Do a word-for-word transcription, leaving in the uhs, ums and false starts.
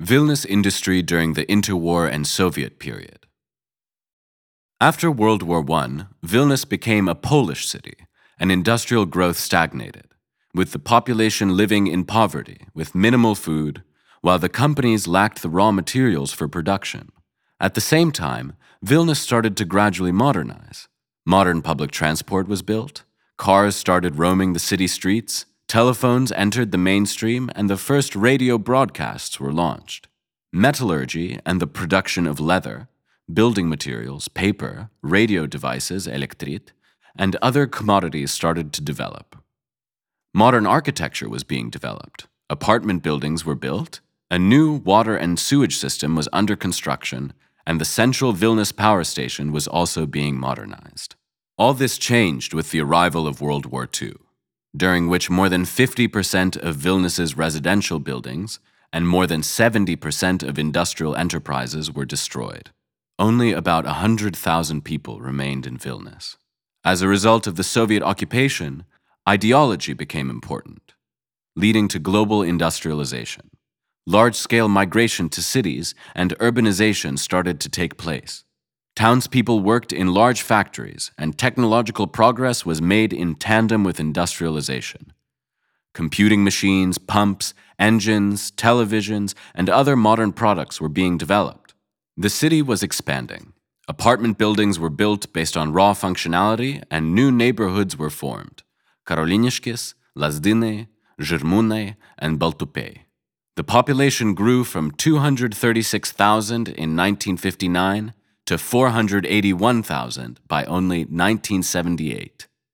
Vilnius industry during the interwar and Soviet period. After World War One, Vilnius became a Polish city, and industrial growth stagnated, with the population living in poverty with minimal food, while the companies lacked the raw materials for production. At the same time, Vilnius started to gradually modernize. Modern public transport was built, cars started roaming the city streets, telephones entered the mainstream, and the first radio broadcasts were launched. Metallurgy and the production of leather, building materials, paper, radio devices, elektrit, and other commodities started to develop. Modern architecture was being developed. Apartment buildings were built, a new water and sewage system was under construction, and the central Vilnius power station was also being modernized. All this changed with the arrival of World War Two, during which more than fifty percent of Vilnius's residential buildings and more than seventy percent of industrial enterprises were destroyed. Only about one hundred thousand people remained in Vilnius. As a result of the Soviet occupation, ideology became important, leading to global industrialization. Large-scale migration to cities and urbanization started to take place. Townspeople worked in large factories, and technological progress was made in tandem with industrialization. Computing machines, pumps, engines, televisions, and other modern products were being developed. The city was expanding. Apartment buildings were built based on raw functionality, and new neighborhoods were formed: Karoliniškės, Lazdynai, Žirmūnai, and Baltupiai. The population grew from two hundred thirty-six thousand in nineteen fifty-nine to four hundred eighty-one thousand by only nineteen seventy-eight.